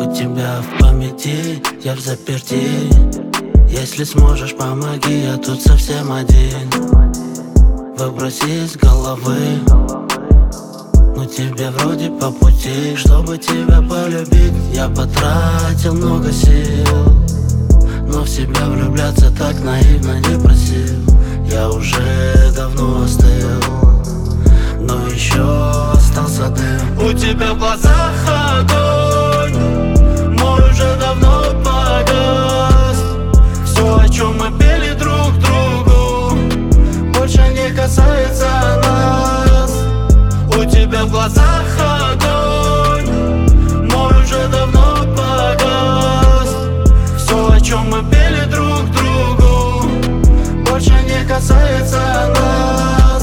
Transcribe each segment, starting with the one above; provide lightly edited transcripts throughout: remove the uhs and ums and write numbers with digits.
тебя в памяти, я в заперти. Если сможешь, помоги, я тут совсем один. Выброси из головы, ну тебе вроде по пути. Чтобы тебя полюбить, я потратил много сил, но в себя влюбляться так наивно не просил. Я уже давно остыл, но еще остался дым. У тебя в глазах огонь, мой уже давно погас. Все, о чем мы пели друг другу, больше не касается нас. У тебя в глазах огонь, мой уже давно погас. Все, о чем мы пели друг другу, больше не касается нас.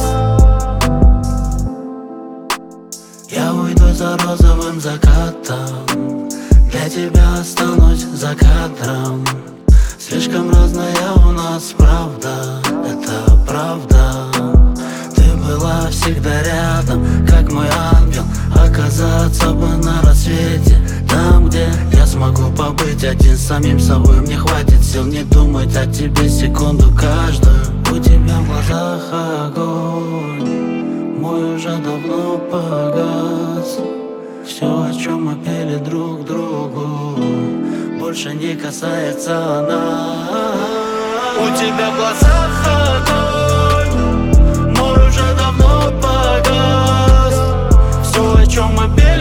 Я уйду за розовым закатом, для тебя останусь за кадром. Слишком разная у нас правда, это правда. Ты была всегда рядом, как мой ангел. Оказаться бы на рассвете, там, где я смогу побыть один с самим собой. Мне хватит сил не думать о тебе секунду каждую. У тебя в глазах огонь, мой уже давно погас. Все, о чем мы пели друг другу, больше не касается нас. У тебя в глазах огонь, мой уже давно погас. Все, о чем мы пели